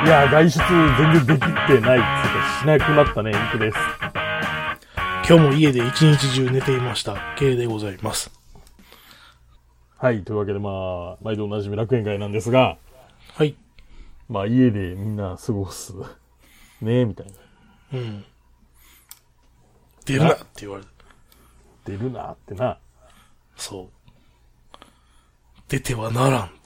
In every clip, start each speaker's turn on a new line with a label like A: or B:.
A: やー、外出全然できてないっつうかしなくなったね、インクです。
B: 今日も家で一日中寝ていました。K でございます。
A: はい、というわけでまあ、毎度おなじみ楽園会なんですが、
B: はい。
A: まあ家でみんな過ごす。ねえ、みたいな。
B: うん。出るなって言われた。
A: 出るなってな。
B: そう。出てはならんって。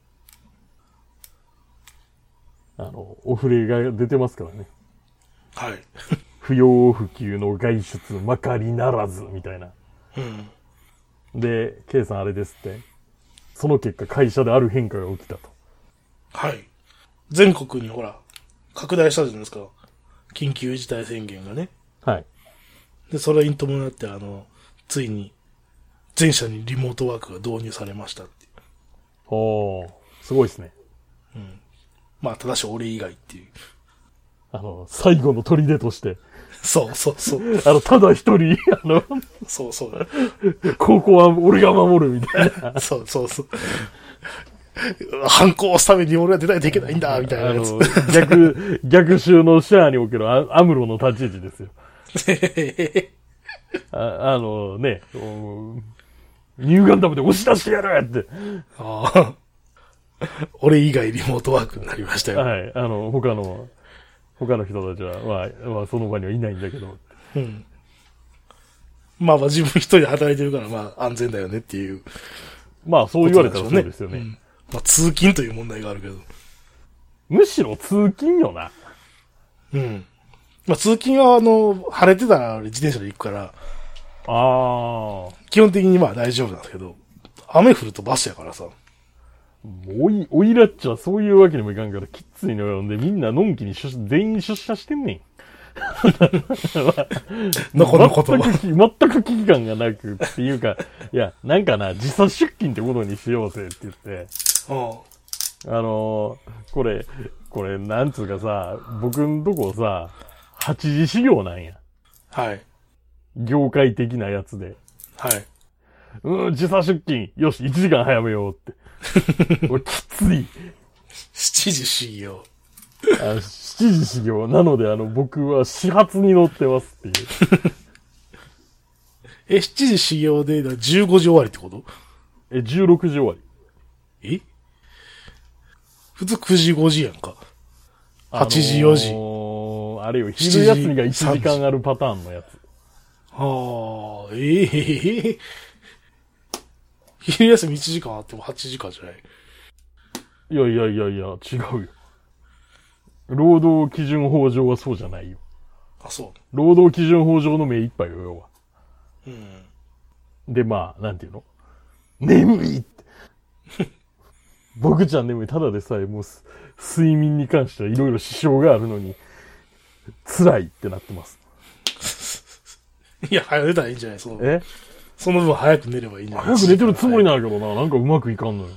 A: お触れが出てますからね。
B: はい。
A: 不要不急の外出まかりならず、みたいな。
B: うん。
A: で、K さんあれですって。その結果会社である変化が起きたと。
B: はい。全国にほら、拡大したじゃないですか。緊急事態宣言がね。
A: はい。
B: で、それに伴ってついに、全社にリモートワークが導入されましたっていう。
A: おー、すごいですね。
B: うん。まあ、ただし俺以外っていう。
A: 最後の砦として。
B: そうそうそう。
A: ただ一人、
B: そうそう。
A: ここは俺が守るみたいな。
B: そうそうそう。反抗を押すために俺は出ないといけないんだ、みたいなやつ。
A: 逆襲のシャアにおけるアムロの立ち位置ですよ。ね、ニューガンダムで押し出してやるって。
B: ああ。俺以外リモートワークになりましたよ。
A: はい。他の人たちは、まあ、その場にはいないんだけど。
B: うん。まあ自分一人で働いてるからまあ安全だよねっていう。
A: まあそう言われたらそうですよね。
B: まあ通勤という問題があるけど。
A: むしろ通勤よな。
B: うん。まあ通勤は晴れてたら俺自転車で行くから。
A: ああ。
B: 基本的にまあ大丈夫なんですけど、雨降るとバスやからさ。
A: おいらっちはそういうわけにもいかんからきついのよ。んでみんなのんきに全員出社してんねん。
B: のこのことは。
A: 全く危機感がなくっていうか、いや、なんかな、時差出勤ってことにしようぜって言って、これ、なんつうかさ、僕んとこさ、8時始業なんや。
B: はい。
A: 業界的なやつで。
B: はい。
A: 時差出勤。よし、1時間早めようって。これきつい。
B: 7時始業。
A: 7時始業。なので、僕は始発に乗ってますっていう。
B: 7時始業で15時終わりってこと？
A: 16時終わり。
B: 普通9時5時やんか。8時4時。
A: あれよ、昼休みが1時間あるパターンのやつ。
B: 昼休み1時間あっても8時間じゃない？
A: いや、違うよ。労働基準法上はそうじゃないよ。
B: あ、そう。
A: 労働基準法上の目いっぱいよ、要は。
B: うん。
A: で、まあ、なんていうの？眠いって。僕ちゃん眠い。ただでさえもう睡眠に関してはいろいろ支障があるのに、辛いってなってます。
B: いや、早く寝たらいいんじゃない？その分早く寝ればいいんじゃない？
A: 早く寝てるつもりなんだけどな。なんかうまくいかんのよ。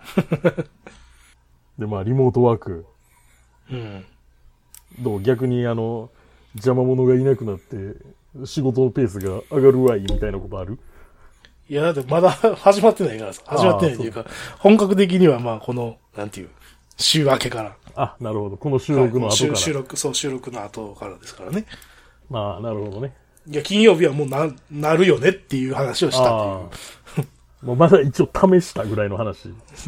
A: で、まあ、リモートワーク。
B: うん。
A: 逆に邪魔者がいなくなって、仕事のペースが上がるわい、みたいなことある？
B: いや、だってまだ始まってないからさ。始まってないっていうか、本格的にはまあこの、なんていう、週明けから。
A: あ、なるほど。この収録の後から。
B: 収録の後からですからね。
A: まあ、なるほどね。
B: いや、金曜日はもうなるよねっていう話をしたっていう。
A: もうまだ一応試したぐらいの話。
B: うん。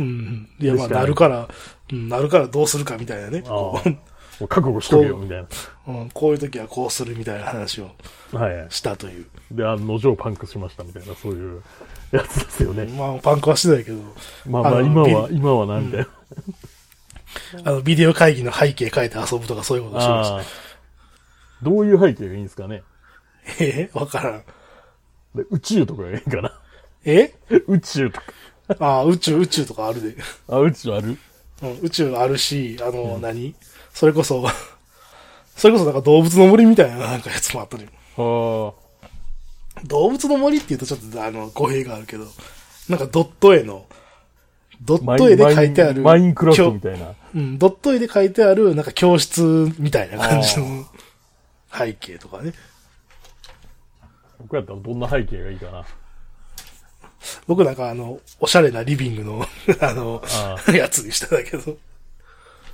B: いや、まあ、なるからどうするかみたいなね。
A: もう覚悟しとけよ、みたいな。
B: こういう時はこうするみたいな話をしたという。
A: で、案の定パンクしましたみたいな、そういうやつですよね。
B: まあ、パンクはしてないけど。
A: まあ、今はなんみたい
B: な。ビデオ会議の背景変えて遊ぶとかそういうことしてました。
A: どういう背景がいいんですかね？
B: わからん。
A: で宇宙とかがいいかな？宇宙と
B: か。宇宙とかあるで。
A: 宇宙ある？
B: 宇宙あるし、それこそなんか動物の森みたいななんかやつもあったり。動物の森って言うとちょっと語弊があるけど、なんかドット絵で書いてある。
A: マインクラフトみたいな。
B: ドット絵で書いてある、なんか教室みたいな感じの背景とかね。
A: 僕やったらどんな背景がいいかな。
B: 僕なんかおしゃれなリビングのやつにしたんだけど。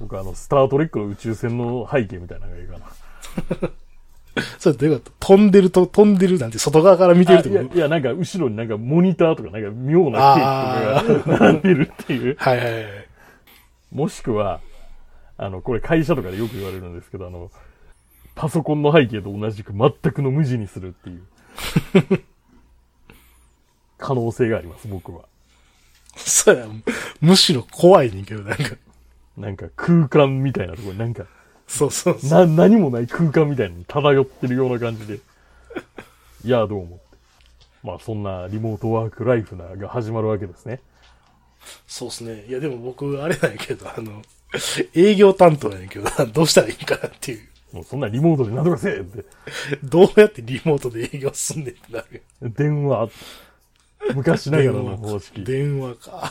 A: 僕スタートレックの宇宙船の背景みたいなのがいいかな。
B: それどういうこと飛んでるなんて外側から見てるってこと？
A: いや、なんか後ろになんかモニターとかなんか妙なケーキとかが並んでるっていう。
B: はいはいはい。
A: もしくは、これ会社とかでよく言われるんですけど、パソコンの背景と同じく全くの無地にするっていう。可能性があります、僕は。
B: そうや、むしろ怖いねんけど、
A: なんか空間みたいなところになんか、
B: そう。
A: 何もない空間みたいに漂ってるような感じで。いや、どうも。まあ、そんなリモートワークライフが始まるわけですね。
B: そうですね。いや、でも僕、あれなんやけど、営業担当やねんけど、どうしたらいいかなっていう。
A: もうそんなリモートでなんとかせえって。
B: どうやってリモートで営業すんねんってなる。
A: 電話。昔ながらの方式。
B: 電話か。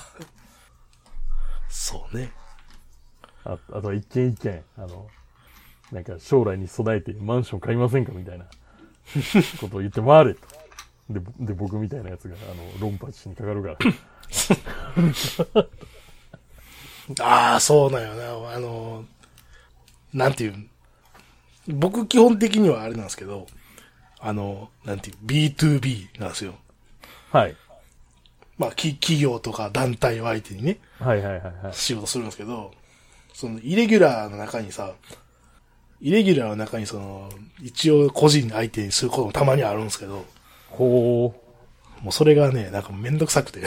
B: そうね。
A: あとは一軒一軒、なんか将来に備えてマンション買いませんかみたいなことを言って回れと。で、僕みたいなやつが、論破しにかかるから。
B: ああ、そうなんよな。なんていう、僕基本的にはあれなんですけど、なんていう、B2B なんですよ。
A: はい。
B: まあ、企業とか団体を相手にね、
A: はい。
B: 仕事するんですけど、その、イレギュラーの中に一応個人相手にすることもたまにあるんですけど、
A: ほ
B: もうそれがね、なんかめんどくさくて。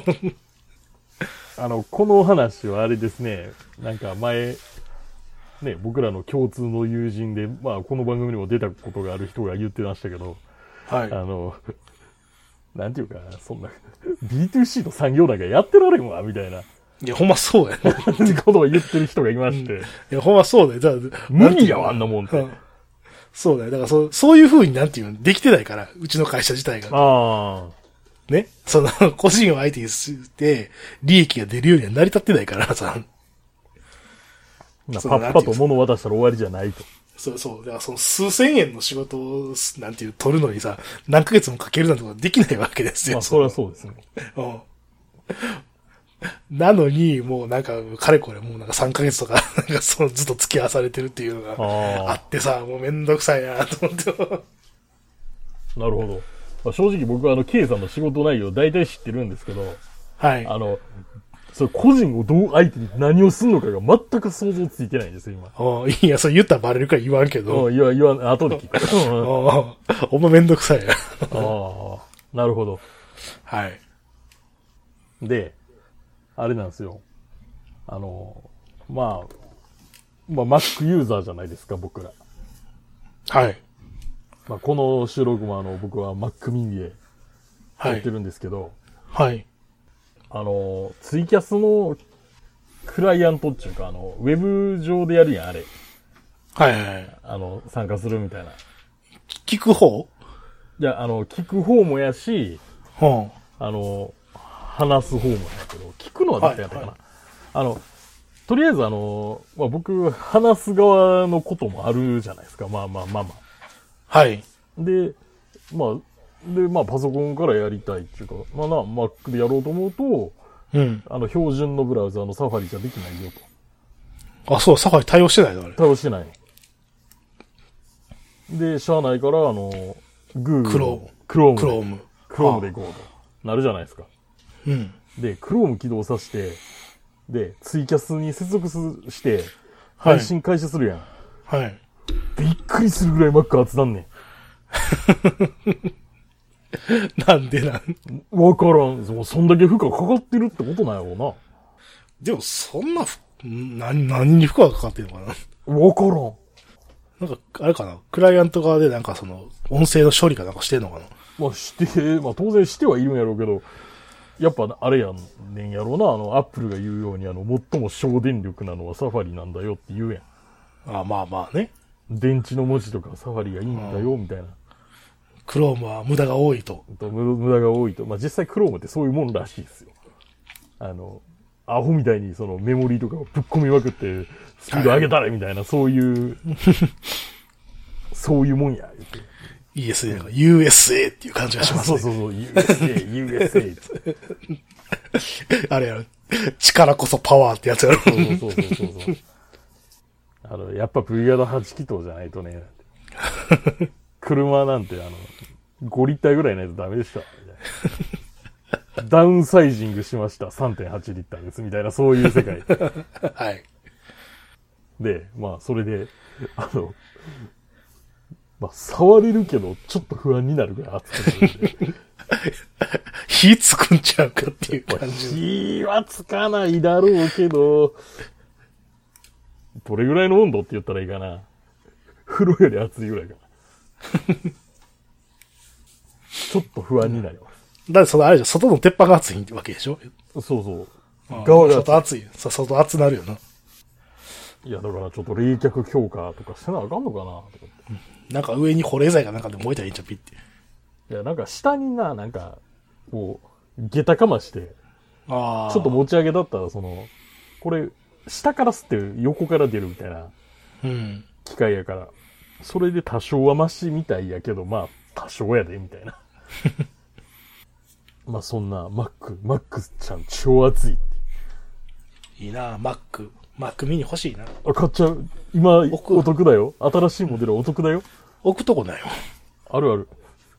A: この話はあれですね、なんか前、ね、僕らの共通の友人で、まあ、この番組にも出たことがある人が言ってましたけど、
B: はい。
A: なんていうか、そんな、B2C の産業なんかやってられんわ、みたいな。
B: いや、ほんまそうやね。
A: ことを言ってる人がいまして。
B: いや、ほんまそうだよ。
A: 無理やわ、あんなもんって。
B: そうだよ。だからそういう風になんていうの、できてないから、うちの会社自体が。
A: ああ。
B: ね。個人を相手にして、利益が出るようには成り立ってないからさ。
A: パッパと物渡したら終わりじゃないと。
B: そう。だから数千円の仕事を、なんていう、取るのにさ、何ヶ月もかけるなんてことはできないわけですよ。
A: まあ、それはそうですね。
B: なのに、もうなんか、かれこれもうなんか3ヶ月とか、なんかずっと付き合わされてるっていうのがあってさ、もうめんどくさいなと思って。
A: なるほど。まあ、正直僕はK さんの仕事内容大体知ってるんですけど、
B: はい。
A: それ個人をどう相手に何をするのかが全く想像ついてないんですよ、
B: 今。いや、それ言ったらバレるから言わんけど。
A: 言わん、後で聞く。
B: お前めんどくさいな。
A: なるほど。
B: はい。
A: で、あれなんですよ。まあ、Mac ユーザーじゃないですか、僕ら。
B: はい。
A: まあ、この収録も僕は Mac mini でやってるんですけど、
B: はい。
A: ツイキャスのクライアントっていうか、ウェブ上でやるやん、あれ。
B: はい。
A: 参加するみたいな。
B: 聞く方？
A: いや、聞く方もやし、話す方もやけど、聞くのはどうやったかな。とりあえず僕、話す側のこともあるじゃないですか。まあ。
B: はい。
A: で、パソコンからやりたいっていうか、Mac でやろうと思うと、標準のブラウザーのサファリじゃできないよ
B: と。あ、そう、サファリ対応してないのあれ。
A: 対応してないの。で、しゃあないから、Google、Chrome でいこうとなるじゃないですか。で、Chrome 起動させて、で、ツイキャスに接続して、配信開始するやん。
B: はい。
A: びっくりするぐらい Mac 集なんねん。
B: なんで
A: わからん。そんだけ負荷かかってるってことなんやろうな。
B: でも、そんな、何に負荷がかかってるのかな。
A: わからん。
B: なんか、あれかな。クライアント側でなんか音声の処理かなんかしてんのかな。
A: 当然してはいるんやろうけど、やっぱあれやんねんやろうな。アップルが言うように最も省電力なのはサファリなんだよって言うやん。
B: まあね。
A: 電池の文字とかサファリがいいんだよ、みたいな。
B: クロームは無駄が多いと。
A: 無駄が多いと。実際クロームってそういうもんらしいですよ。アホみたいにメモリーとかをぶっ込みまくって、スピード上げたれみたいな、そういうもんや、言って。
B: いいですね。USA っていう感じがしますね。
A: そう、USA
B: あれやろ。力こそパワーってやつやろ。
A: そう。 やっぱ V 型8気筒じゃないとね、車なんて5リッターぐらいないとダメでした。ダウンサイジングしました。3.8 リッターです。みたいな、そういう世界。
B: はい。
A: で、まあ、それで、まあ、触れるけど、ちょっと不安になるぐらい熱くなるんで。
B: 火つくんちゃうかっていう感じ。
A: 火はつかないだろうけど、どれぐらいの温度って言ったらいいかな。風呂より熱いぐらいかな。ちょっと不安になります。
B: だってそのあれじゃ、外の鉄板が熱いわけでしょ？
A: そうそう。
B: 側が外熱い。外熱なるよな。
A: いや、だからちょっと冷却強化とかしてなあかんのかなとかって。
B: なんか上に保冷剤かなんかで燃えたらいいんちゃうピッて。
A: いや、なんか下になんか、こう、下駄かまして、ちょっと持ち上げだったら、これ、下から吸って横から出るみたいな、機械やから、それで多少はマシみたいやけど、まあ、多少やで、みたいな。まあ、そんな、マックちゃん超熱いって。
B: いいなマックミニ欲しいな。
A: あ、買っちゃう。今、お得だよ。新しいモデルお得だよ。
B: 置くとこないよ。
A: あるある。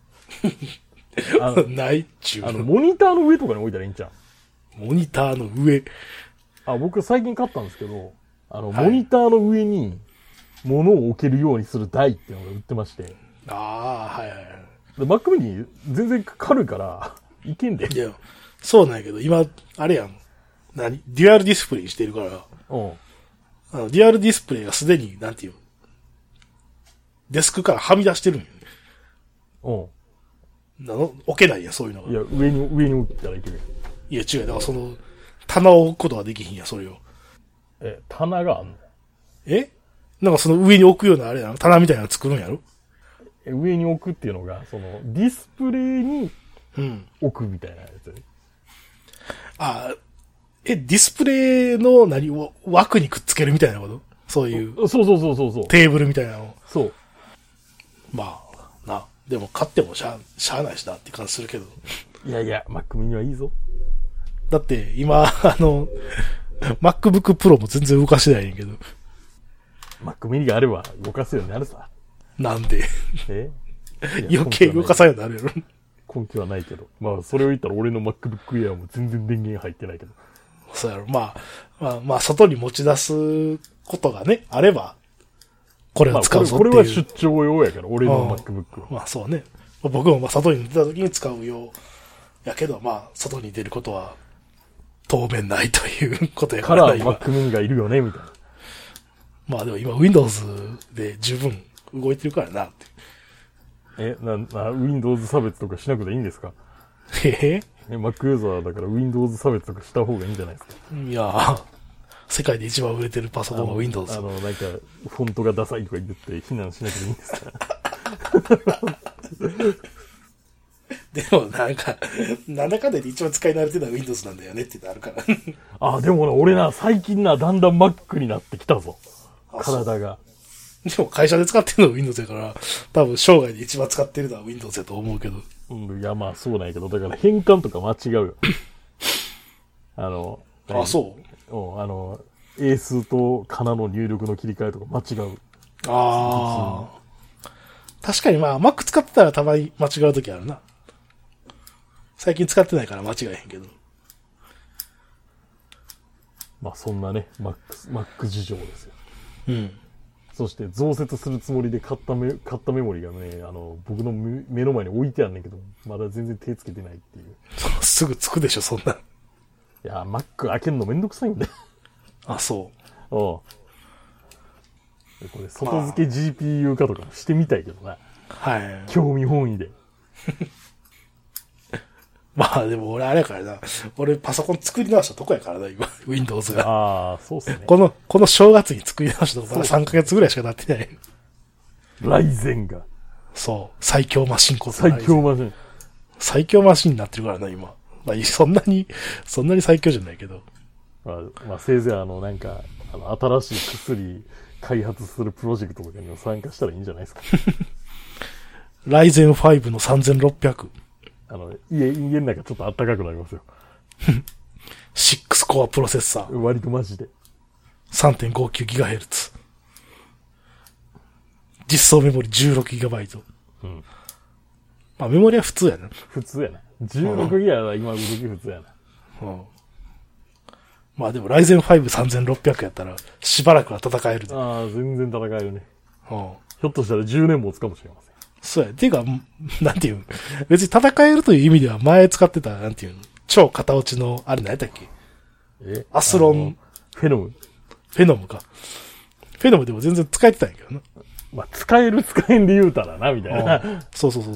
B: ないっちゅう。
A: モニターの上とかに置いたらいいんちゃ
B: う。モニターの上。
A: 僕最近買ったんですけど、モニターの上に物を置けるようにする台っていうのが売ってまして。
B: はいはいはい。
A: で、Mac mini 全然軽いから、いけんで。
B: いや、そうなんやけど、今、あれやん。デュアルディスプレイしてるから、デュアルディスプレイがすでに、なんていうの、デスクからはみ出してるんよ。置けないやん、そういうのが。
A: いや、上に置いたらいける。
B: いや、違う。だから棚を置くことができひんや、それを。
A: 棚があんの？
B: なんかその上に置くようなあれやん、棚みたいなの作るんやろ？
A: 上に置くっていうのが、ディスプレイに置くみたいなやつね。
B: ディスプレイの枠にくっつけるみたいなこと？そういう。
A: そう。
B: テーブルみたいなの。
A: そう。
B: まあ、でも買ってもしゃあないしなって感じするけど。
A: いや、Mac mini はいいぞ。
B: だって、今、MacBook Pro も全然動かしてないねんけど。
A: Mac mini があれば動かすようになるさ。
B: なんで余計動かさんようになるやろ。
A: 根拠はないけど。まあ、それを言ったら俺の MacBook Air も全然電源入ってないけど。
B: そうやろ。まあ、外に持ち出すことがね、あれば、これを使うぞっていう。
A: これは出張用やから、俺の MacBook は。
B: まあそうね。僕も外に出た時に使う用やけど、外に出ることは当面ないということやから。
A: カラー Mac mini がいるよね、みたいな。
B: まあでも今 Windows で十分動いてるからなって。
A: Windows 差別とかしなくていいんですか？Mac ユーザーだから Windows 差別とかした方がいいんじゃないですか？
B: いや世界で一番売れてるパソコンは Windows。
A: なんか、フォントがダサいとか言って非難しなくていいんですか？
B: でもなんだかんだで一番使い慣れてるのは Windows なんだよねってあるから。
A: でも俺最近だんだん Mac になってきたぞ。体が。
B: でも会社で使ってるのは Windows やから、多分生涯で一番使ってるのは Windows やと思うけど。
A: いや、まあそうなんやけど、だから変換とか間違うよ。
B: そう。
A: 英数とカナの入力の切り替えとか間違う。
B: 確かにMac 使ってたらたまに間違うときあるな。最近使ってないから間違えへんけど。
A: まあそんなね、Mac 事情ですよ。
B: うん。
A: そして増設するつもりで買ったメモリがね、僕の目の前に置いてあんねんけど、まだ全然手つけてないっていう。
B: すぐつくでしょ、そんな。い
A: や、Mac 開けるのめんどくさいんだよ。
B: そう。
A: これ、外付け GPU 化とかしてみたいけどな。
B: はい。
A: 興味本位で。
B: でも俺あれやからな。俺パソコン作り直したとこやからな、今。Windows が。
A: そうっすね。
B: この正月に作り直したとこまだ3ヶ月ぐらいしかなってない。
A: ライゼンが。
B: そう。最強マシン
A: 最強マシン。
B: 最強マシンになってるからな、今。そんなに最強じゃないけど。
A: せいぜい新しい薬開発するプロジェクトとかにも参加したらいいんじゃないですか。
B: ライゼン5の3600。
A: 家の中ちょっと暖かくなりますよ。
B: 6コアプロセッサー。
A: 割とマジで。
B: 3.59GHz。 実装メモリ 16GB。
A: うん。
B: まあメモリは普通やな。
A: 普通やな。16ギガは今動き普通やな。
B: うん。まあでも、ライゼン5 3600やったら、しばらくは戦えるで。
A: ああ、全然戦えるね。
B: うん。
A: ひょっとしたら10年もつかもしれません。
B: そうや。ていうか、なんていうの別に戦えるという意味では前使ってた、なんていうの超型落ちの、あれ何やったっけアスロン。
A: フェノム。
B: フェノムか。フェノムでも全然使えてたんやけどな。
A: まあ、使える使えんで言うたらな、みたいな。
B: そうそうそう。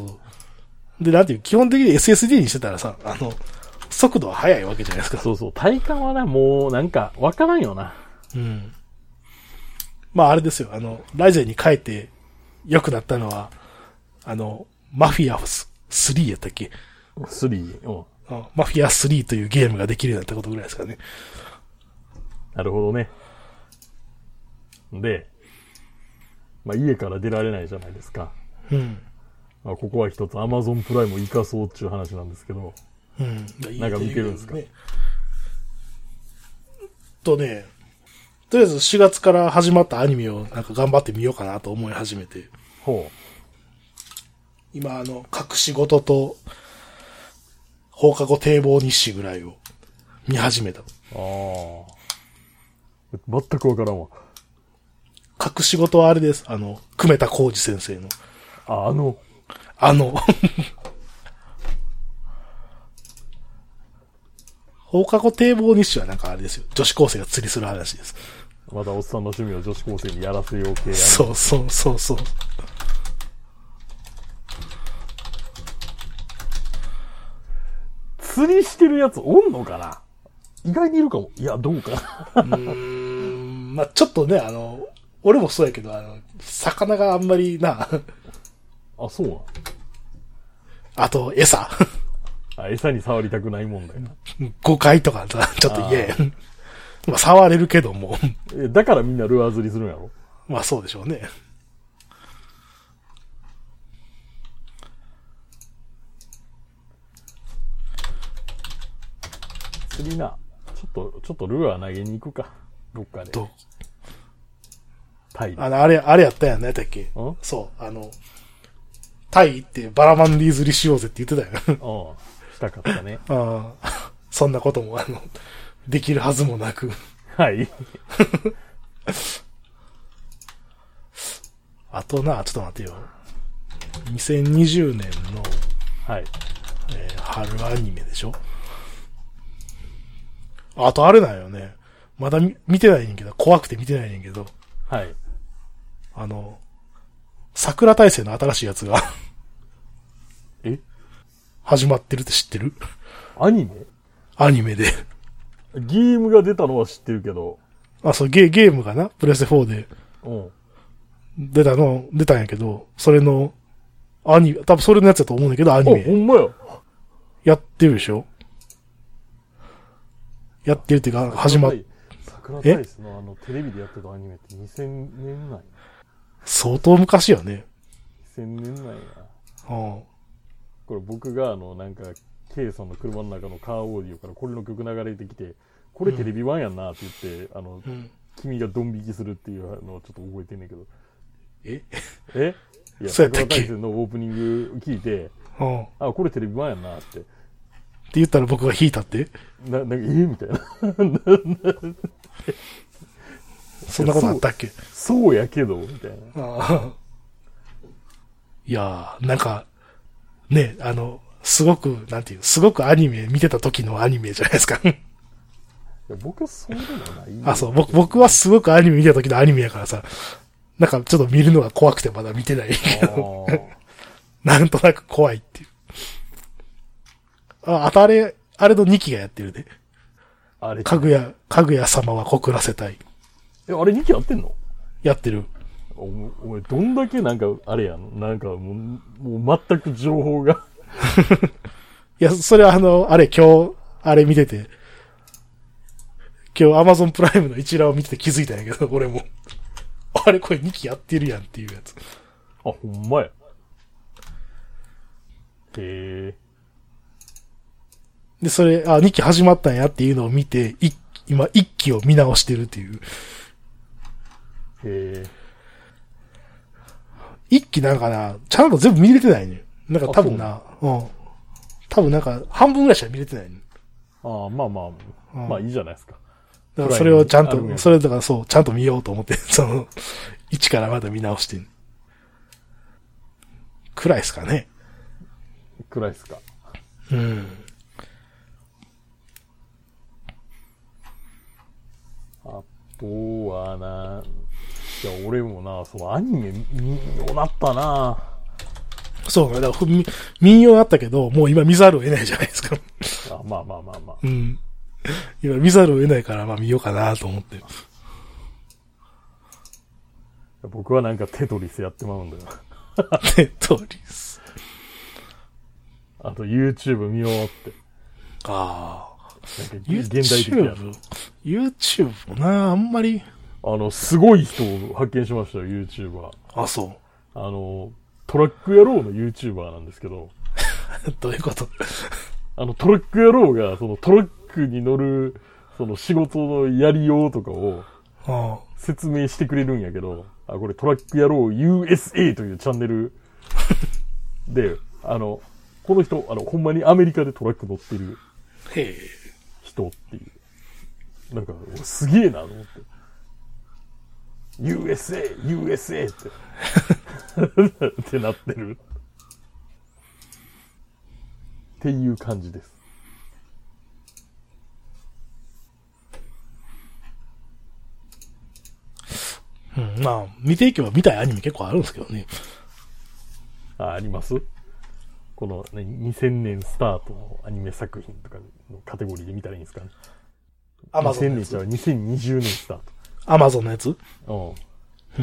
B: で、なんていう、基本的に SSD にしてたらさ、速度は速いわけじゃないですか。
A: そうそう。体感はな、もう、なんか、わからんよな。
B: うん。まあ、あれですよ。ライゼンに変えて良くなったのは、マフィア3やったっけ
A: ?3。うん。
B: マフィア3というゲームができるようになったことぐらいですかね。
A: なるほどね。で、まあ、家から出られないじゃないですか。
B: うん。
A: まあ、ここは一つ Amazon プライムを生かそうっていう話なんですけど。
B: うん。
A: なんか見てるんですか？
B: ね、とりあえず4月から始まったアニメをなんか頑張ってみようかなと思い始めて。
A: ほう。
B: 今隠し事と放課後堤防日誌ぐらいを見始めた。
A: ああ。全くわからんわ。
B: 隠し事はあれです。久米田浩二先生の。放課後堤防日誌はなんかあれですよ。女子高生が釣りする話です。
A: またおっさんの趣味を女子高生にやらせよう系や。
B: そうそうそうそう。
A: 釣りしてるやつおんのかな？意外にいるかも。いや、どうかな。
B: まあちょっとね、俺もそうやけど、魚があんまりな。
A: あ、そうな。
B: あと、餌。
A: 餌に触りたくないもんだよな。
B: 誤解とかさ、ちょっと嫌や。まあ、触れるけども。
A: だからみんなルアー釣りするんやろ？
B: まあ、そうでしょうね。
A: 釣りな。ちょっとルアー投げに行くか。どっかで。タイで。
B: あれやったやんね、だっけ？そう。タイ行ってバラマンディ釣りしようぜって言ってたよ。
A: したかったね。
B: そんなこともできるはずもなく。
A: はい。
B: あとな、ちょっと待ってよ。2020年の、
A: はい。
B: 春アニメでしょ？あとあれなんよね。まだ見てないねんけど、怖くて見てないねんけど。
A: はい。
B: 桜大戦の新しいやつが始まってるって知ってる？
A: アニメ？
B: アニメで。
A: ゲームが出たのは知ってるけど。
B: そう、ゲームがな、プレステ4で。出たんやけど、それの、多分それのやつだと思うんだけど、アニメ。
A: ほんまや。
B: やってるでしょ？やってるっていうか、始まっ
A: 桜大戦のテレビでやってたアニメって2000年内。
B: 相当昔よね。
A: 2000年内や。これ僕がなんか、K さんの車の中のカーオーディオからこれの曲流れてきて、これテレビ版やんなって言って、君がドン引きするっていうのをちょっと覚えてんねんけど。いや、桜大戦のオープニング聞いて、これテレビ版やんなって。
B: って言ったら僕が弾いたって
A: なんか、みたいな。
B: そんなことあったっけ？
A: そうやけど、みたいな。
B: いやー、なんか、ね、すごくアニメ見てた時のアニメじゃないですか。
A: 僕はそうでもない。
B: そう、僕はすごくアニメ見てた時のアニメやからさ、なんかちょっと見るのが怖くてまだ見てないけど、なんとなく怖いっていう。あとあれの2期がやってるで。かぐや様は告らせたい。
A: あれ2期やってんの？
B: やってる。
A: お前どんだけなんか、あれやん。なんかもう全く情報が。
B: いや、それは今日、あれ見てて、今日 Amazon プライムの一覧を見てて気づいたんやけど、俺も。あれこれ2期やってるやんっていうやつ。
A: ほんまや。へ
B: で、それ、2期始まったんやっていうのを見て、今1期を見直してるっていう。 一期なんかな、ちゃんと全部見れてないね。なんか多分な、多分なんか半分ぐらいしか見れてないね。
A: ああ、まあまあ、まあいいじゃないですか。
B: だからそれをちゃんと、それだからそう、ちゃんと見ようと思って、一からまた見直してん。暗いっすかね。
A: 暗いっすか。
B: うん。
A: あとはいや、俺もな、アニメ見ようなったな。
B: そうか、だから見ようなったけど、もう今見ざるを得ないじゃないですか。
A: あ、まあまあまあまあ。
B: うん。今見ざるを得ないから、まあ見ようかなと思って。
A: 僕はなんかテトリスやってまうんだよ。
B: テトリス。
A: あと YouTube 見ようって。
B: ああ。
A: なんか現代的や。
B: YouTube もな、あんまり。
A: すごい人を発見しましたよ、YouTuber。
B: あ、そう。
A: トラック野郎の YouTuber なんですけど。
B: どういうこと
A: トラック野郎が、トラックに乗る、仕事のやりようとかを、説明してくれるんやけど、これトラック野郎 USA というチャンネルで、この人、ほんまにアメリカでトラック乗ってる人っていう。なんか、すげえなと思って。USA ってってなってるっていう感じです。
B: うん、まあ見ていけば見たいアニメ結構あるんですけどね。
A: あります？この、ね、2000年スタートのアニメ作品とかのカテゴリーで見たらいいんですかね。
B: アマゾン
A: のやつ。2000年じゃ2020年スタート。
B: アマゾンのやつ？
A: うん。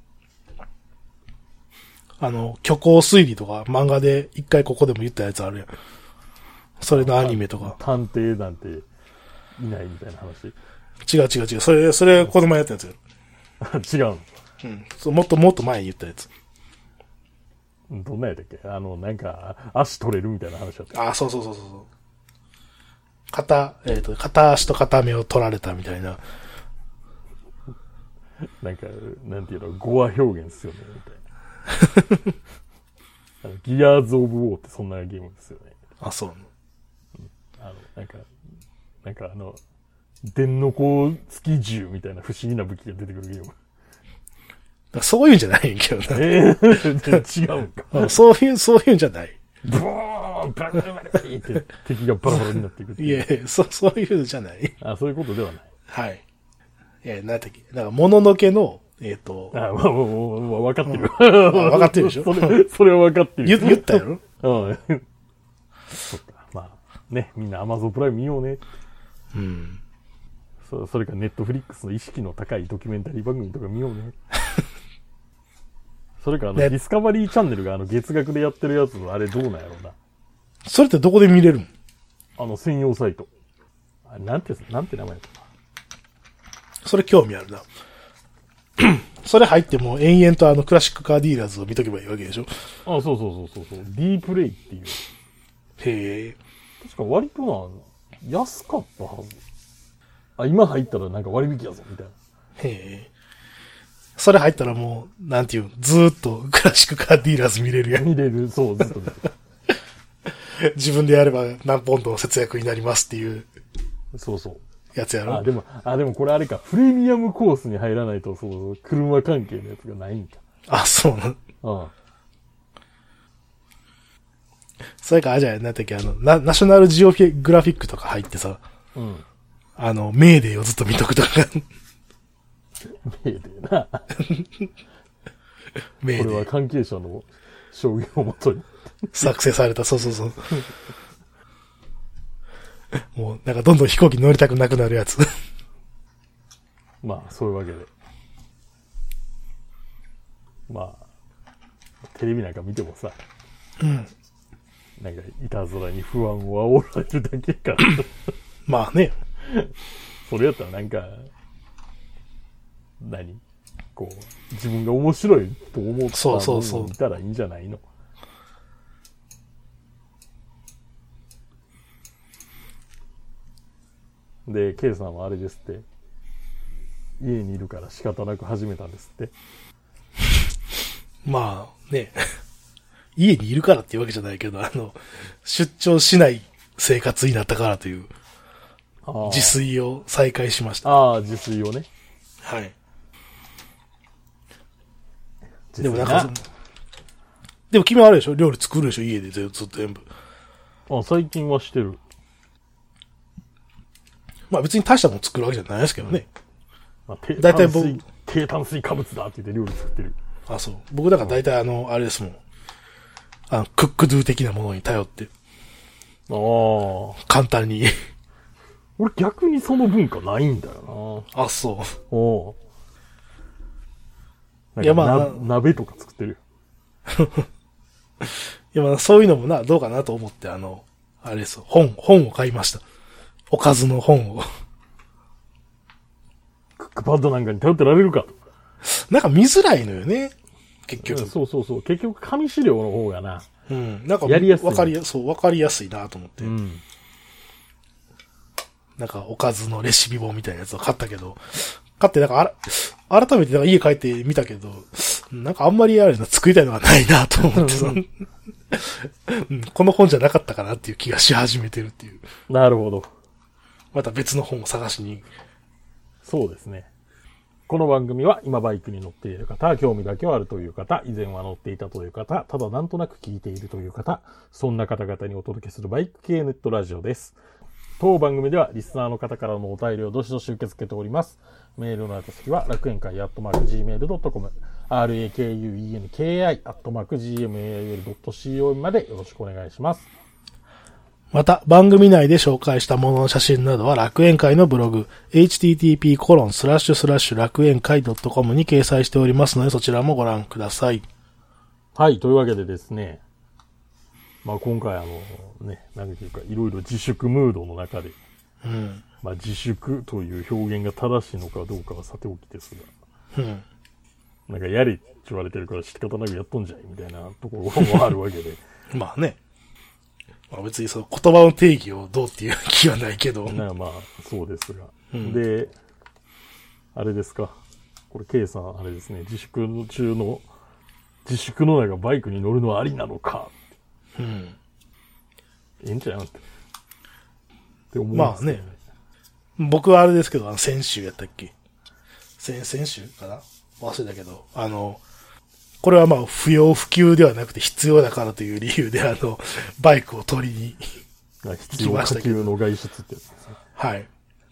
B: 虚構推理とか漫画で一回ここでも言ったやつあるやん。それのアニメとか。
A: 探偵なんていないみたいな話。
B: 違う。それこの前やったやつや。
A: 違うの。
B: うん。もっと前に言ったやつ。
A: どんなやったっけ？なんか、足取れるみたいな話だった。
B: あ、そう。片足と片目を取られたみたいな。
A: なんか、なんていうの、語話表現ですよね、みたいな。ギアーズ・オブ・ウォーってそんなゲームですよね。
B: あ、そう。
A: なんか電の子付き銃みたいな不思議な武器が出てくるゲーム。
B: そういうんじゃないんけどな。
A: 違うんか。
B: そういうんじゃない。
A: ブーンバラバラバラって敵がバラバラになっていくっていう。
B: いや、そういうんじゃない。
A: あ、そういうことではない。
B: はい。なんだっけ。だから、もののけの、
A: もう分かってる。
B: 分かってるでしょ
A: それは分かってる。
B: 言ったやろ
A: うん。そっか。まあ、ね、みんな Amazon プライム見ようね。
B: うん。
A: それか Netflix の意識の高いドキュメンタリー番組とか見ようね。それかディスカバリーチャンネルが月額でやってるやつのあれどうなんやろうな。
B: それってどこで見れる
A: の専用サイト。なんて名前やったかな。
B: それ興味あるな。それ入っても延々とクラシックカーディーラーズを見とけばいいわけでしょ。
A: あ、そう。D プレイっていう。
B: へえ。
A: 確か割と安かったはず。今入ったらなんか割引やぞ、みたいな。
B: へえ。それ入ったらもう、なんていう、ずーっとクラシックカーディーラーズ見れるやん。
A: 見れる、そう、ずっと見れる。
B: 自分でやれば何ポンドの節約になりますっていう。そう。やつやろ。
A: でもこれあれか、プレミアムコースに入らないと、車関係のやつがないんか。
B: あ、そうな
A: の。うん。
B: それか、なんだっけ、ナショナルジオグラフィックとか入ってさ、
A: うん。
B: メーデーをずっと見とくとか。
A: メーデーな。
B: メーデー。
A: これは関係者の証言をもとに。
B: 作成された、そう。もう、なんかどんどん飛行機乗りたくなくなるやつ。
A: まあ、そういうわけで。まあ、テレビなんか見てもさ、
B: うん。
A: なんか、いたずらに不安を煽られるだけか。
B: まあね。
A: それやったらなんか、自分が面白いと思ったのを見たらいいんじゃないの。で、K さんはあれですって。家にいるから仕方なく始めたんですって。
B: まあね、家にいるからっていうわけじゃないけど、出張しない生活になったからという、自炊を再開しました。
A: ああ、自炊をね。
B: はい。
A: でもなんか、
B: でも君はあれでしょ、料理作るでしょ、家でずっと全部。
A: あ、最近はしてる。
B: まあ別に大したもの作るわけじゃないですけどね。
A: まあ、だいたい僕、低炭水化物だって言って料理作ってる。
B: あ、そう。僕だからだいたいあれですもん。クックドゥ的なものに頼って。
A: ああ。
B: 簡単に。
A: 俺逆にその文化ないんだよ
B: な。あ、そう。
A: おう。
B: いやまあ、
A: 鍋とか作ってる
B: よ。いやまあそういうのもどうかなと思って、あれですよ。本を買いました。おかずの本を。
A: クックパッドなんかに頼ってられるか。
B: なんか見づらいのよね。結局。
A: そうそうそう。結局紙資料の方がな。
B: うん。なんか
A: やりやすい。
B: わかりやすいなと思って。うん。なんかおかずのレシピ本みたいなやつを買ったけど、買ってなんか改めてなんか家帰ってみたけど、なんかあんまりあれな作りたいのがないなと思ってうん、この本じゃなかったかなっていう気がし始めてるっていう。
A: なるほど。
B: また別の本を探しに。
A: そうですね。この番組は今バイクに乗っている方、興味だけはあるという方、以前は乗っていたという方、ただなんとなく聞いているという方、そんな方々にお届けするバイク系ネットラジオです。当番組ではリスナーの方からのお便りをどしどし受け付けております。メールの宛先は楽園会@gmail.com、rakuenki@gmail.com までよろしくお願いします。
B: また、番組内で紹介したものの写真などは楽園会のブログ、http:// 楽園会 .com に掲載しておりますので、そちらもご覧ください。
A: はい、というわけでですね、まあ今回なんていうか、いろいろ自粛ムードの中で、
B: うん。
A: まあ自粛という表現が正しいのかどうかはさておきですが、
B: うん。
A: なんかやれって言われてるから仕方なくやっとんじゃいみたいなところもあるわけで。
B: まあね。まあ別にその言葉の定義をどうっていう気はないけど。
A: まあそうですが。
B: うん、
A: で、あれですか。これ K さんあれですね、自粛の中バイクに乗るのはありなのか。
B: うん。
A: いいんちゃうって思うんですけどね。
B: まあね。僕はあれですけど、先週やったっけ先週かな忘れたけど、これはまあ不要不急ではなくて必要だからという理由でバイクを取りに行きましたけど。
A: 必要の外出ってやつですね。
B: はい。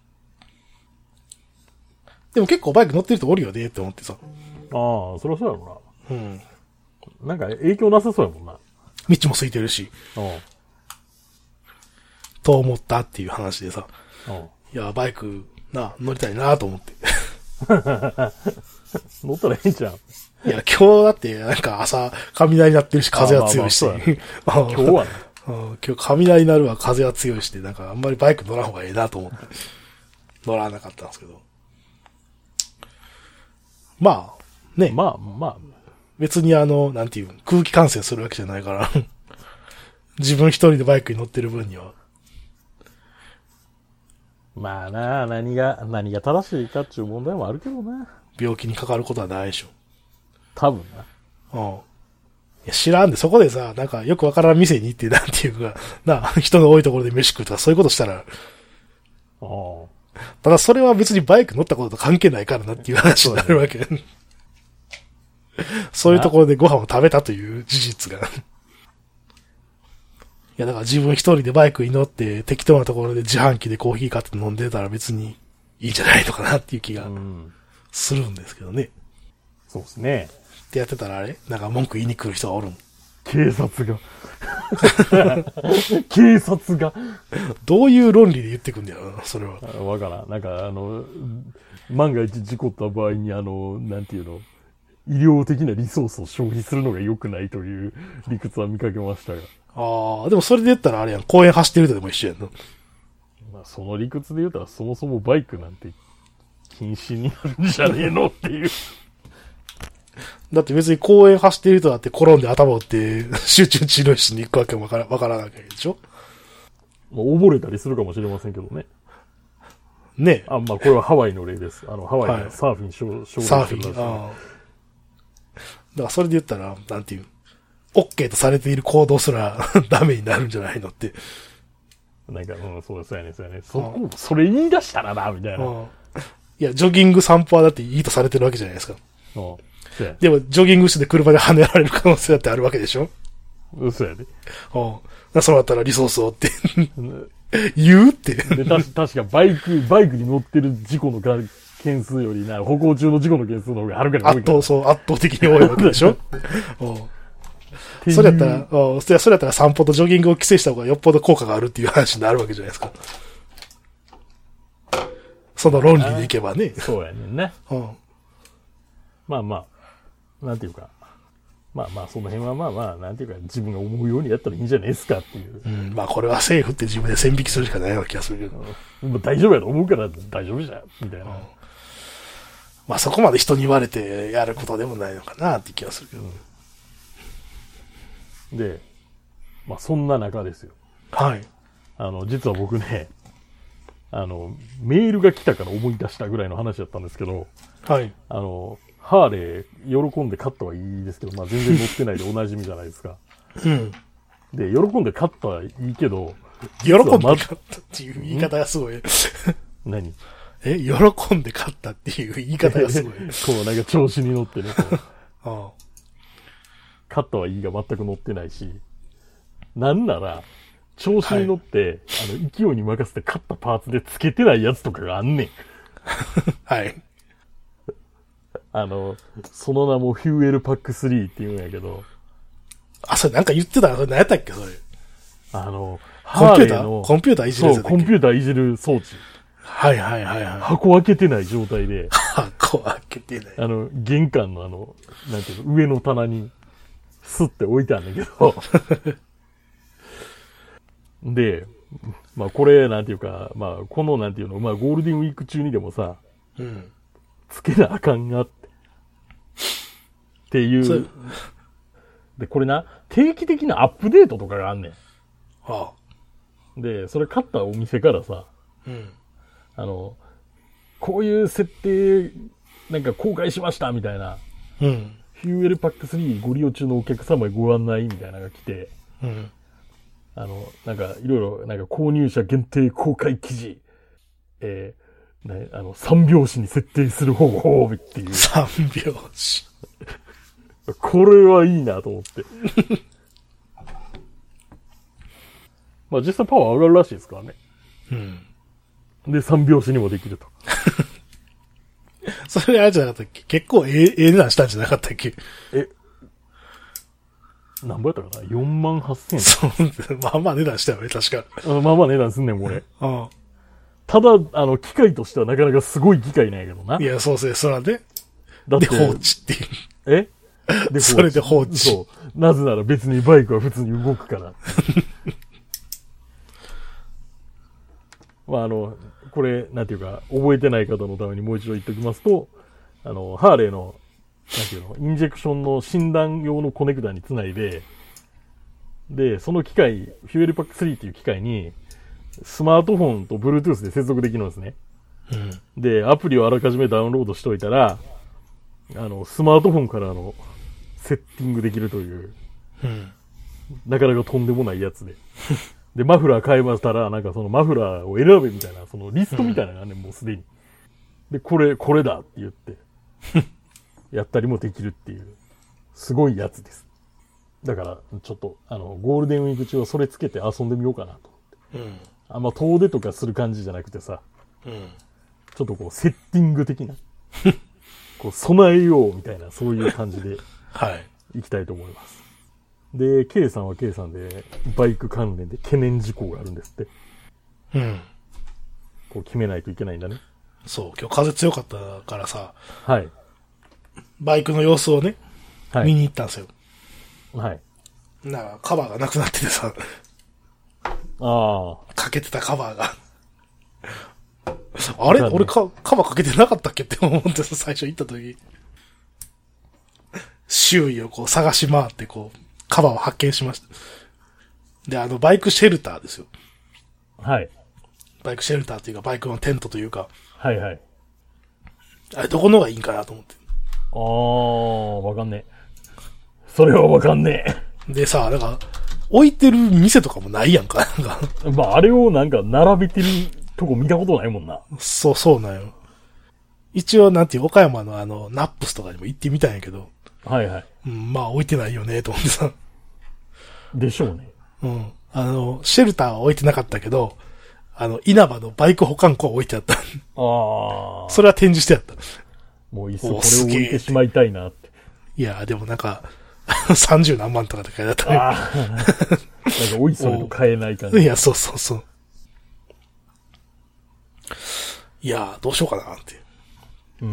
B: でも結構バイク乗ってる人おるよねって思ってさ。
A: ああ、そりゃそうやろ
B: な。うん。
A: なんか影響なさそうやもんな。
B: 道も空いてるし。と思ったっていう話でさ。いや、バイク乗りたいなと思って。
A: 乗ったらいいんじゃん。
B: いや、今日だってなんか朝雷鳴ってるし風は強いし。
A: 今日はね。
B: 今日雷鳴るわ風は強いしで、なんかあんまりバイク乗らん方がいいなと思って。乗らなかったんですけど。まあ、ね。
A: まあ。
B: 別になんていう、空気感染するわけじゃないから。自分一人でバイクに乗ってる分には。ま
A: あな、何が正しいかっていう問題もあるけどな。
B: 病気にかかることはないでしょ。
A: 多分な。
B: うん。いや、知らんで、そこでさ、なんかよくわからん店に行って、なんていうか、人の多いところで飯食うとかそういうことしたら。ただそれは別にバイク乗ったことと関係ないからなっていう話になるわけ。そういうところでご飯を食べたという事実が。いや、だから自分一人でバイクに乗って適当なところで自販機でコーヒー買って飲んでたら別にいいんじゃないのかなっていう気がするんですけどね。
A: そうですね。
B: ってやってたらあれなんか文句言いに来る人がおるん。
A: 警察が。警察が。
B: どういう論理で言ってくんだよな、それは。
A: わからん。なんか万が一事故った場合になんていうの、医療的なリソースを消費するのが良くないという理屈は見かけましたが。
B: ああ、でもそれで言ったらあれやん、公園走ってる人でも一緒やんの。
A: まあ、その理屈で言ったらそもそもバイクなんて禁止になるんじゃねえのっていう。
B: だって別に公園走ってる人だって転んで頭を打って集中治療室に行くわけもわからないでしょ。
A: まあ、溺れたりするかもしれませんけどね。
B: ねえ。
A: まあこれはハワイの例です。ハワイのサーフィン、
B: サーフィン。 からそれで言ったら、なんていう、OK とされている行動すらダメになるんじゃないのって。
A: なんか、そうやね。それ言い出したらな、みたいな。
B: いや、ジョギング散歩はだっていいとされてるわけじゃないですか。
A: で
B: も、ジョギングして車で跳ねられる可能性だってあるわけでしょ。
A: そうやで。
B: そうだったらリソースをって言うって。
A: で、確かバイクに乗ってる事故の件数よりな、歩行中の事故の件数の方がはるかに多いから。
B: 圧倒的に多いわけでしょ。それやったら散歩とジョギングを規制した方がよっぽど効果があるっていう話になるわけじゃないですか。その論理でいけばね。
A: そうやねんね。まあ、なんていうか。まあ、その辺はなんていうか、自分が思うようにやったらいいんじゃないですかっていう。
B: まあ、これは政府って自分で線引きするしかないような気がするけど。
A: もう大丈夫やと思うから大丈夫じゃん、みたいな。
B: まあ、そこまで人に言われてやることでもないのかなって気がするけど。
A: で、まあ、そんな中ですよ。
B: はい。
A: 実は僕ね、メールが来たから思い出したぐらいの話だったんですけど、
B: はい。
A: ハーレー、喜んで買ったはいいですけど、まあ全然乗ってないでお馴染みじゃないですか。
B: うん。
A: で、喜んで買ったはいいけど、
B: 喜んで買ったっていう言い方がすごい。
A: 何？
B: 喜んで買ったっていう言い方がすごい。
A: こうなんか調子に乗ってね、買ったはいいが全く乗ってないし、なんなら、調子に乗って、勢いに任せて買ったパーツで付けてないやつとかがあんねん。
B: はい。
A: その名もフューエルパック3っていうんやけど。
B: それなんか言ってたな。それ何やったっけそれ。
A: コンピュ
B: ーターいじるやつだっけ。
A: そう、コンピューターいじる装置。
B: はい。
A: 箱開けてない状態で。
B: 箱開けてない。
A: 玄関のなんていうの、上の棚に、スッて置いてあるんだけど。で、まあこれ、なんていうか、まあこのなんていうの、まあゴールデンウィーク中にでもさ、つけなあかんがっていう。で、これな、定期的なアップデートとかがあんねん。で、それ買ったお店からさ、こういう設定、なんか公開しましたみたいな、フューエルパック3ご利用中のお客様へご案内みたいなのが来て、なんかいろいろ、なんか購入者限定公開記事、3拍子に設定する方法っていう。
B: 3拍子。
A: これはいいなと思って。まあ実際パワー上がるらしいですからね。で、3拍子にもできると。
B: それあれじゃなかったっけ？結構値段したんじゃなかったっけ？
A: 何ぼやったかな ?48,000 円。
B: そう、まあまあ値段したよね、確か。
A: まあまあ値段すんねん、これ。ただ、機械としてはなかなかすごい機械なんやけどな。
B: いや、そうですね、そらで。
A: だって。
B: で、放置っていう。
A: で、
B: それで放置。
A: そう。なぜなら別にバイクは普通に動くから。まあこれ、なんていうか、覚えてない方のためにもう一度言っておきますと、ハーレーの、なんていうの、インジェクションの診断用のコネクタにつないで、で、その機械、フューエルパック3っていう機械に、スマートフォンと Bluetooth で接続できるんですね。で、アプリをあらかじめダウンロードしといたら、スマートフォンからセッティングできるという、なかなかとんでもないやつで。で、マフラー買いましたら、なんかそのマフラーを選べみたいな、そのリストみたいなのがね、もうすでに。で、これだって言って、やったりもできるっていう、すごいやつです。だから、ちょっと、ゴールデンウィーク中はそれつけて遊んでみようかなと思って。あんま遠出とかする感じじゃなくてさ、ちょっとこう、セッティング的な、こう、備えようみたいな、そういう感じで、行きたいと思います。で、K さんは K さんで、バイク関連で懸念事項があるんですって。こう決めないといけないんだね。
B: そう、今日風強かったからさ、バイクの様子をね、見に行ったんですよ。カバーがなくなっててさ、かけてたカバーが。あれ、俺カバーかけてなかったっけって思ってさ、最初行った時。周囲をこう探し回ってこう、カバーを発見しました。で、バイクシェルターですよ。バイクシェルターっていうか、バイクのテントというか。あれ、どこのがいいんかなと思って。
A: わかんねそれはわかんね
B: でさ、なんか、置いてる店とかもないやんか。なんか
A: え。まあ、あれをなんか並べてるとこ見たことないもんな。
B: そうなんよ。一応、なんていう、岡山のナップスとかにも行ってみたんやけど。
A: はいはい。
B: うん、まあ置いてないよね、と思ってさ。
A: でしょうね。
B: うん。シェルターは置いてなかったけど、稲葉のバイク保管庫は置いてあった。
A: ああ。
B: それは展示してあった。
A: もういっそこれを置いてしまいたいなって。
B: いや、でもなんか、30何万とかで買いだったね。
A: ああ。なんかおいそれと買えない感じ。
B: いや、そうそうそう。いや、どうしようかなって。
A: うん。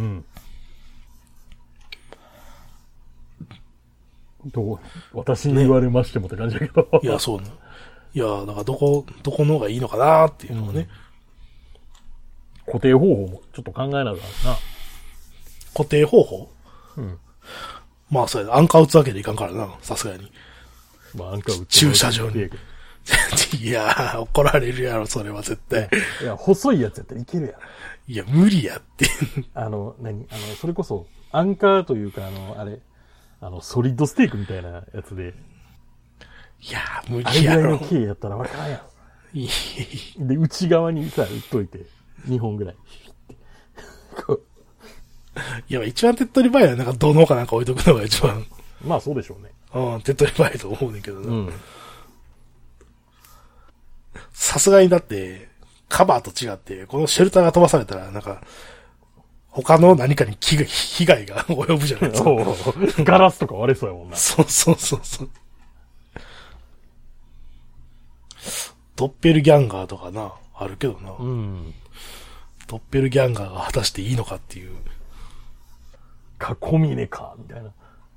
A: 私に言われましてもって感じだけど。
B: いや、そうね。いや、だからどこの方がいいのかなっていうのをね。
A: 固定方法もちょっと考えながらな。
B: 固定方法？
A: うん。
B: まあ、そうやな。アンカー打つわけでいかんからな、さすがに。
A: まあ、アンカー打つ。
B: 駐車場に。いや、怒られるやろ、それは絶対。
A: いや、細いやつやったらいけるやん。
B: いや、無理やって。
A: それこそ、アンカーというか、ソリッドステークみたいなやつで。
B: いや、無
A: あれ
B: 理やろ。
A: ぐらいの径やったらわからんやん。で、内側にさ、打っといて、2本ぐらい。
B: いや、一番手っ取り早いはなんか土のうかなんか置いとくのが一番。
A: まあそうでしょうね。
B: うん、手っ取り早いと思うねんけどな。
A: うん。
B: さすがにだって、カバーと違って、このシェルターが飛ばされたら、なんか、他の何かに被害が及ぶじゃないですか。
A: ガラスとか割れそうやもんな。
B: そう。ドッペルギャンガーとかな、あるけどな。
A: うん。
B: ドッペルギャンガーが果たしていいのかっていう。
A: 小峰か、みたいな。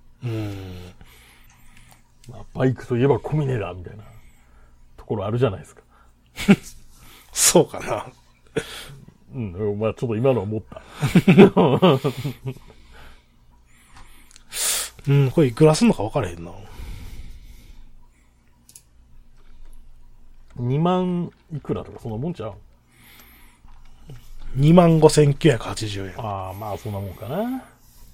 A: まあ、バイクといえば小峰だ、みたいなところあるじゃないですか。
B: そうかな。
A: うん、まあちょっと今のは思った。
B: うん、これいくらすんのか分からへんな。
A: 2万いくらとかそんなもんちゃう
B: 25,980円。
A: ああ、まあそんなもんかな。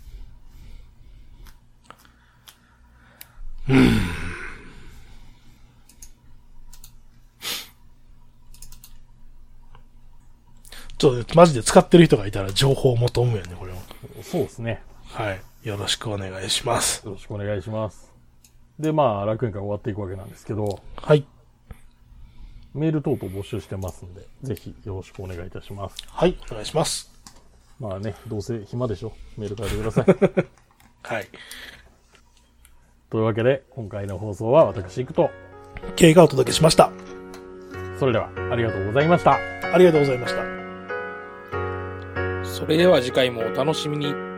A: ちょっとマジで使ってる人がいたら情報を求むよね、これは。 そうですね。
B: はい。よろしくお願いします。
A: よろしくお願いします。で、まあ、楽園会終わっていくわけなんですけど、
B: はい。
A: メール等々募集してますんで、ぜひよろしくお願いいたします。
B: はい、お願いします。
A: まあね、どうせ暇でしょ。メール書いてください。
B: はい。
A: というわけで、今回の放送は私行くと、
B: K がお届けしました。
A: それでは、ありがとうございました。
B: ありがとうございました。
C: それでは次回もお楽しみに。